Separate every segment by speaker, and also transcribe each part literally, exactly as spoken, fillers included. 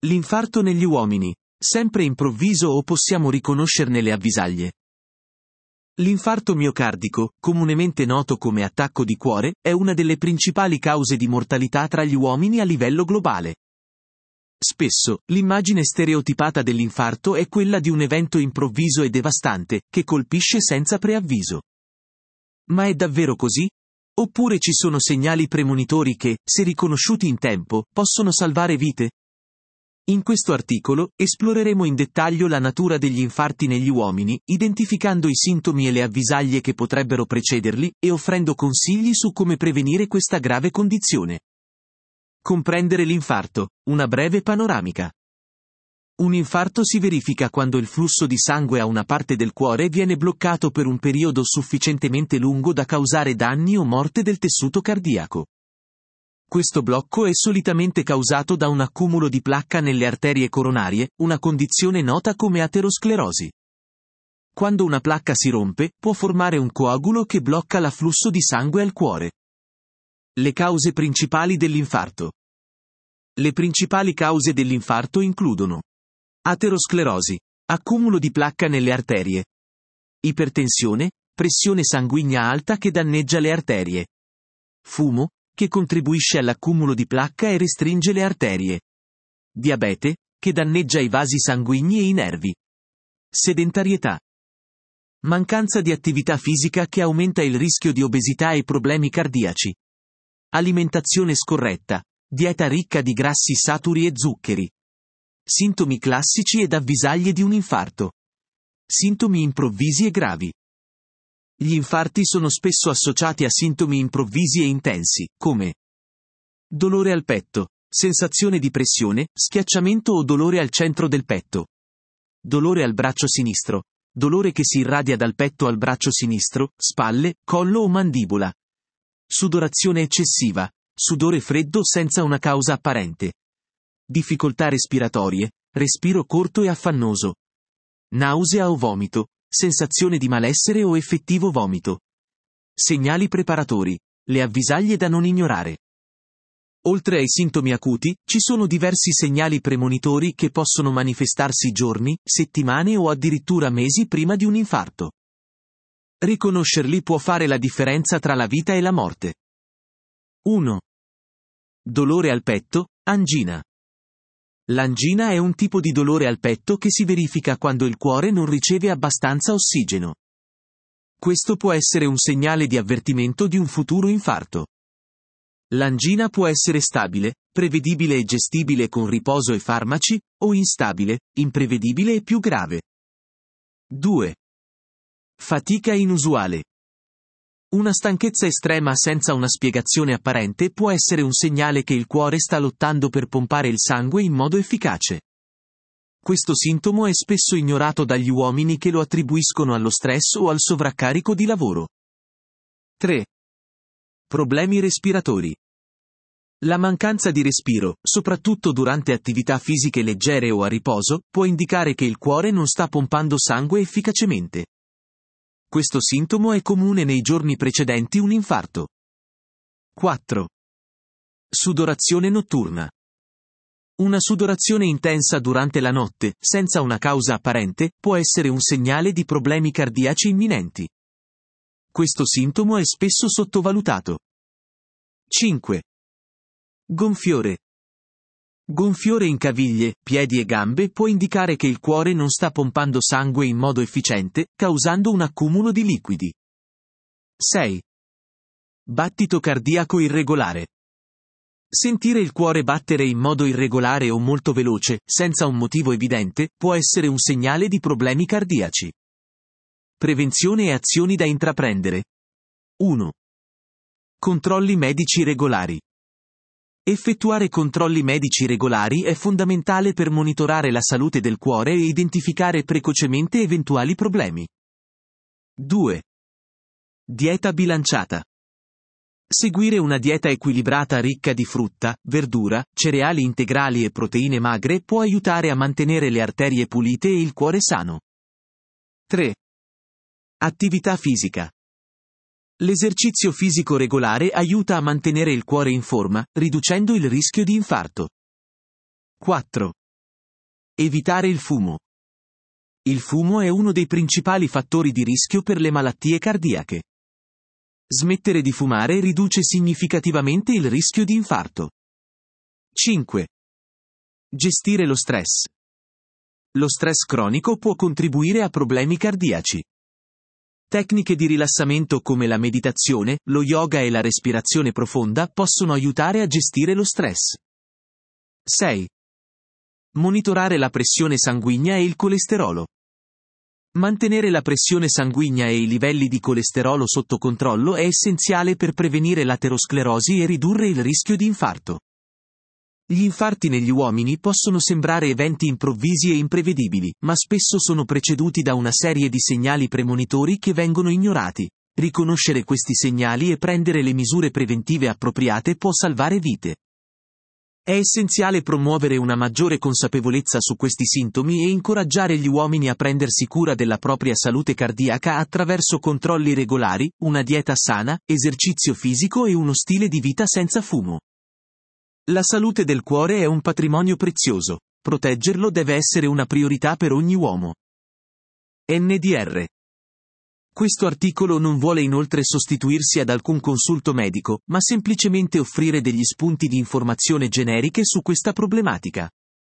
Speaker 1: L'infarto negli uomini, sempre improvviso o possiamo riconoscerne le avvisaglie? L'infarto miocardico, comunemente noto come attacco di cuore, è una delle principali cause di mortalità tra gli uomini a livello globale. Spesso, l'immagine stereotipata dell'infarto è quella di un evento improvviso e devastante, che colpisce senza preavviso. Ma è davvero così? Oppure ci sono segnali premonitori che, se riconosciuti in tempo, possono salvare vite? In questo articolo, esploreremo in dettaglio la natura degli infarti negli uomini, identificando i sintomi e le avvisaglie che potrebbero precederli, e offrendo consigli su come prevenire questa grave condizione. Comprendere l'infarto, una breve panoramica. Un infarto si verifica quando il flusso di sangue a una parte del cuore viene bloccato per un periodo sufficientemente lungo da causare danni o morte del tessuto cardiaco. Questo blocco è solitamente causato da un accumulo di placca nelle arterie coronarie, una condizione nota come aterosclerosi. Quando una placca si rompe, può formare un coagulo che blocca l'afflusso di sangue al cuore. Le cause principali dell'infarto. Le principali cause dell'infarto includono aterosclerosi, accumulo di placca nelle arterie, ipertensione, pressione sanguigna alta che danneggia le arterie, fumo, che contribuisce all'accumulo di placca e restringe le arterie, diabete, che danneggia i vasi sanguigni e i nervi, sedentarietà, mancanza di attività fisica che aumenta il rischio di obesità e problemi cardiaci, alimentazione scorretta, dieta ricca di grassi saturi e zuccheri, sintomi classici ed avvisaglie di un infarto, sintomi improvvisi e gravi. Gli infarti sono spesso associati a sintomi improvvisi e intensi, come dolore al petto, sensazione di pressione, schiacciamento o dolore al centro del petto, dolore al braccio sinistro, dolore che si irradia dal petto al braccio sinistro, spalle, collo o mandibola, sudorazione eccessiva, sudore freddo senza una causa apparente, difficoltà respiratorie, respiro corto e affannoso, nausea o vomito, sensazione di malessere o effettivo vomito. Segnali preparatori, le avvisaglie da non ignorare. Oltre ai sintomi acuti, ci sono diversi segnali premonitori che possono manifestarsi giorni, settimane o addirittura mesi prima di un infarto. Riconoscerli può fare la differenza tra la vita e la morte. uno. Dolore al petto, angina. L'angina è un tipo di dolore al petto che si verifica quando il cuore non riceve abbastanza ossigeno. Questo può essere un segnale di avvertimento di un futuro infarto. L'angina può essere stabile, prevedibile e gestibile con riposo e farmaci, o instabile, imprevedibile e più grave. due. Fatica inusuale. Una stanchezza estrema senza una spiegazione apparente può essere un segnale che il cuore sta lottando per pompare il sangue in modo efficace. Questo sintomo è spesso ignorato dagli uomini che lo attribuiscono allo stress o al sovraccarico di lavoro. tre. Problemi respiratori. La mancanza di respiro, soprattutto durante attività fisiche leggere o a riposo, può indicare che il cuore non sta pompando sangue efficacemente. Questo sintomo è comune nei giorni precedenti un infarto. quattro. Sudorazione notturna. Una sudorazione intensa durante la notte, senza una causa apparente, può essere un segnale di problemi cardiaci imminenti. Questo sintomo è spesso sottovalutato. cinque. Gonfiore. Gonfiore in caviglie, piedi e gambe può indicare che il cuore non sta pompando sangue in modo efficiente, causando un accumulo di liquidi. sei. Battito cardiaco irregolare. Sentire il cuore battere in modo irregolare o molto veloce, senza un motivo evidente, può essere un segnale di problemi cardiaci. Prevenzione e azioni da intraprendere. uno. Controlli medici regolari. Effettuare controlli medici regolari è fondamentale per monitorare la salute del cuore e identificare precocemente eventuali problemi. due. Dieta bilanciata. Seguire una dieta equilibrata ricca di frutta, verdura, cereali integrali e proteine magre può aiutare a mantenere le arterie pulite e il cuore sano. tre. Attività fisica. L'esercizio fisico regolare aiuta a mantenere il cuore in forma, riducendo il rischio di infarto. quattro. Evitare il fumo. Il fumo è uno dei principali fattori di rischio per le malattie cardiache. Smettere di fumare riduce significativamente il rischio di infarto. cinque. Gestire lo stress. Lo stress cronico può contribuire a problemi cardiaci. Tecniche di rilassamento come la meditazione, lo yoga e la respirazione profonda possono aiutare a gestire lo stress. sei. Monitorare la pressione sanguigna e il colesterolo. Mantenere la pressione sanguigna e i livelli di colesterolo sotto controllo è essenziale per prevenire l'aterosclerosi e ridurre il rischio di infarto. Gli infarti negli uomini possono sembrare eventi improvvisi e imprevedibili, ma spesso sono preceduti da una serie di segnali premonitori che vengono ignorati. Riconoscere questi segnali e prendere le misure preventive appropriate può salvare vite. È essenziale promuovere una maggiore consapevolezza su questi sintomi e incoraggiare gli uomini a prendersi cura della propria salute cardiaca attraverso controlli regolari, una dieta sana, esercizio fisico e uno stile di vita senza fumo. La salute del cuore è un patrimonio prezioso. Proteggerlo deve essere una priorità per ogni uomo. N D R. Questo articolo non vuole inoltre sostituirsi ad alcun consulto medico, ma semplicemente offrire degli spunti di informazione generiche su questa problematica.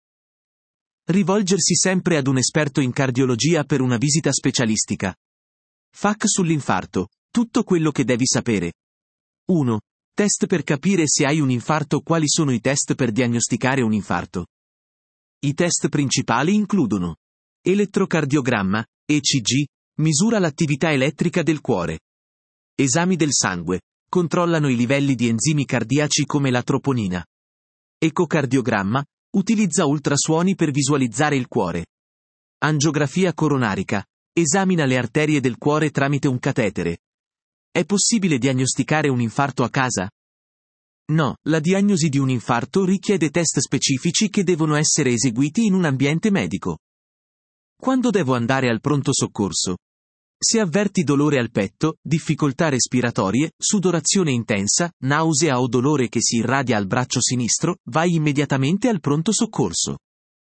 Speaker 1: Rivolgersi sempre ad un esperto in cardiologia per una visita specialistica. F A Q sull'infarto. Tutto quello che devi sapere. uno. Test per capire se hai un infarto. Quali sono i test per diagnosticare un infarto? I test principali includono elettrocardiogramma, E C G, misura l'attività elettrica del cuore. Esami del sangue, controllano i livelli di enzimi cardiaci come la troponina. Ecocardiogramma, utilizza ultrasuoni per visualizzare il cuore. Angiografia coronarica, esamina le arterie del cuore tramite un catetere. È possibile diagnosticare un infarto a casa? No, la diagnosi di un infarto richiede test specifici che devono essere eseguiti in un ambiente medico. Quando devo andare al pronto soccorso? Se avverti dolore al petto, difficoltà respiratorie, sudorazione intensa, nausea o dolore che si irradia al braccio sinistro, vai immediatamente al pronto soccorso.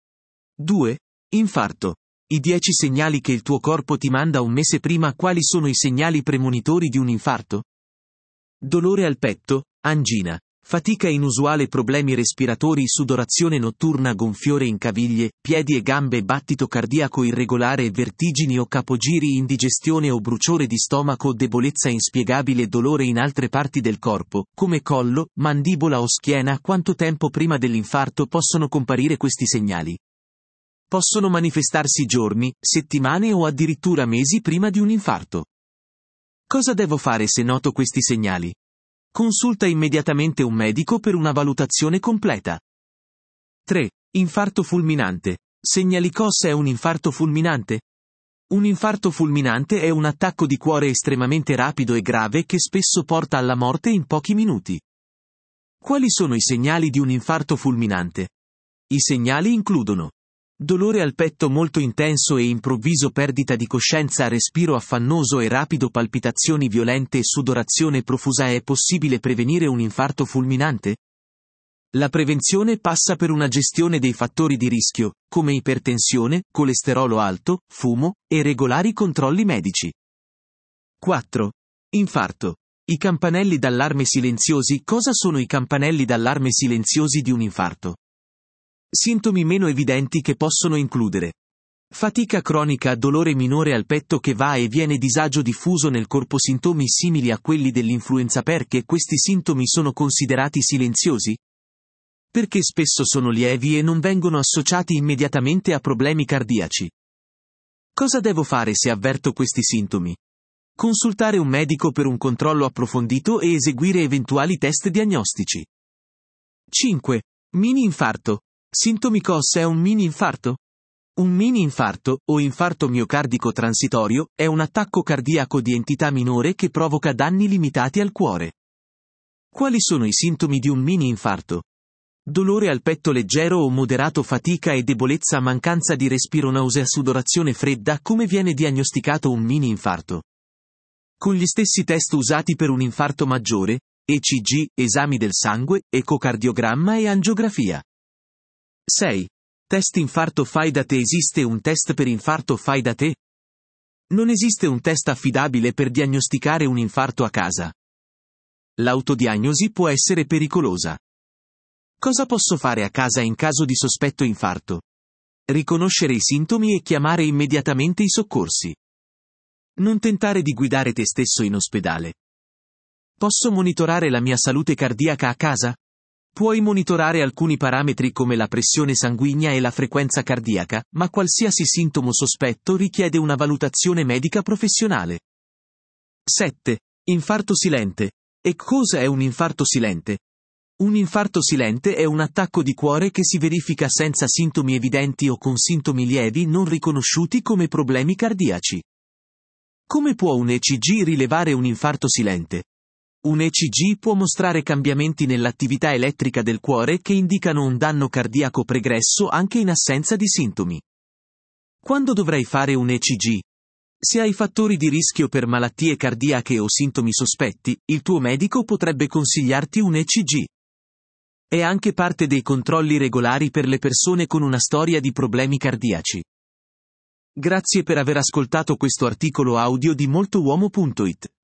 Speaker 1: due. Infarto. I dieci segnali che il tuo corpo ti manda un mese prima. Quali sono i segnali premonitori di un infarto? Dolore al petto, angina, fatica inusuale, problemi respiratori, sudorazione notturna, gonfiore in caviglie, piedi e gambe, battito cardiaco irregolare, vertigini o capogiri, indigestione o bruciore di stomaco, debolezza inspiegabile, dolore in altre parti del corpo, come collo, mandibola o schiena. Quanto tempo prima dell'infarto possono comparire questi segnali? Possono manifestarsi giorni, settimane o addirittura mesi prima di un infarto. Cosa devo fare se noto questi segnali? Consulta immediatamente un medico per una valutazione completa. tre. Infarto fulminante. Segnali. Cos'è un infarto fulminante? Un infarto fulminante è un attacco di cuore estremamente rapido e grave che spesso porta alla morte in pochi minuti. Quali sono i segnali di un infarto fulminante? I segnali includono dolore al petto molto intenso e improvviso, perdita di coscienza, respiro affannoso e rapido, palpitazioni violente e sudorazione profusa. È possibile prevenire un infarto fulminante? La prevenzione passa per una gestione dei fattori di rischio, come ipertensione, colesterolo alto, fumo, e regolari controlli medici. quattro. Infarto. I campanelli d'allarme silenziosi. Cosa sono i campanelli d'allarme silenziosi di un infarto? Sintomi meno evidenti che possono includere fatica cronica, dolore minore al petto che va e viene, disagio diffuso nel corpo, sintomi simili a quelli dell'influenza. Perché questi sintomi sono considerati silenziosi? Perché spesso sono lievi e non vengono associati immediatamente a problemi cardiaci. Cosa devo fare se avverto questi sintomi? Consultare un medico per un controllo approfondito e eseguire eventuali test diagnostici. cinque. Mini infarto. Sintomi. Cos'è un mini infarto? Un mini infarto, o infarto miocardico transitorio, è un attacco cardiaco di entità minore che provoca danni limitati al cuore. Quali sono i sintomi di un mini infarto? Dolore al petto leggero o moderato, fatica e debolezza, mancanza di respiro, nausea, sudorazione fredda. Come viene diagnosticato un mini infarto? Con gli stessi test usati per un infarto maggiore: E C G, esami del sangue, ecocardiogramma e angiografia. sei. Test infarto fai da te. Esiste un test per infarto fai da te? Non esiste un test affidabile per diagnosticare un infarto a casa. L'autodiagnosi può essere pericolosa. Cosa posso fare a casa in caso di sospetto infarto? Riconoscere i sintomi e chiamare immediatamente i soccorsi. Non tentare di guidare te stesso in ospedale. Posso monitorare la mia salute cardiaca a casa? Puoi monitorare alcuni parametri come la pressione sanguigna e la frequenza cardiaca, ma qualsiasi sintomo sospetto richiede una valutazione medica professionale. sette. Infarto silente. E cosa è un infarto silente? Un infarto silente è un attacco di cuore che si verifica senza sintomi evidenti o con sintomi lievi non riconosciuti come problemi cardiaci. Come può un E C G rilevare un infarto silente? Un E C G può mostrare cambiamenti nell'attività elettrica del cuore che indicano un danno cardiaco pregresso anche in assenza di sintomi. Quando dovrai fare un E C G? Se hai fattori di rischio per malattie cardiache o sintomi sospetti, il tuo medico potrebbe consigliarti un E C G. È anche parte dei controlli regolari per le persone con una storia di problemi cardiaci. Grazie per aver ascoltato questo articolo audio di moltouomo punto it.